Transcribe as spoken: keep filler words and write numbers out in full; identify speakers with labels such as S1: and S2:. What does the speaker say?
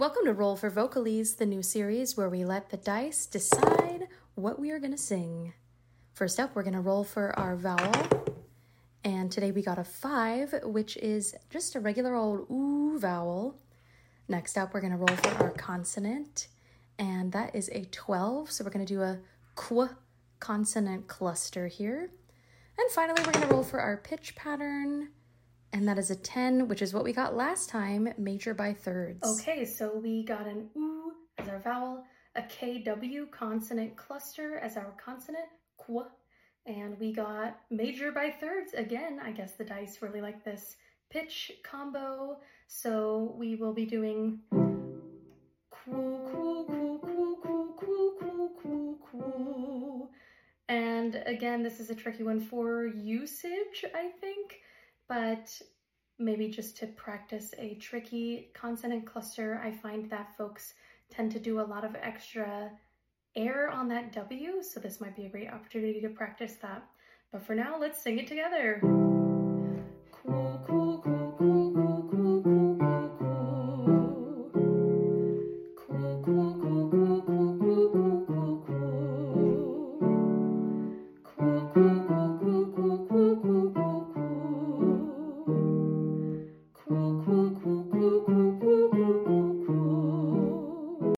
S1: Welcome to Roll for Vocalese, the new series where we let the dice decide what we are going to sing. First up, we're going to roll for our vowel. And today we got a five, which is just a regular old ooh vowel. Next up, we're going to roll for our consonant. And that is a twelve. So we're going to do a qu consonant cluster here. And finally, we're going to roll for our pitch pattern. And that is a ten, which is what we got last time, major by thirds. Okay, so we got an oo as our vowel, a K W consonant cluster as our consonant, qu, and we got major by thirds. Again, I guess the dice really like this pitch combo, so we will be doing qu, qu, qu, qu, qu, qu, qu, qu, qu. And again, this is a tricky one for usage, I think. But maybe just to practice a tricky consonant cluster, I find that folks tend to do a lot of extra air on that W, so this might be a great opportunity to practice that. But for now, let's sing it together. Qu, qu, qu.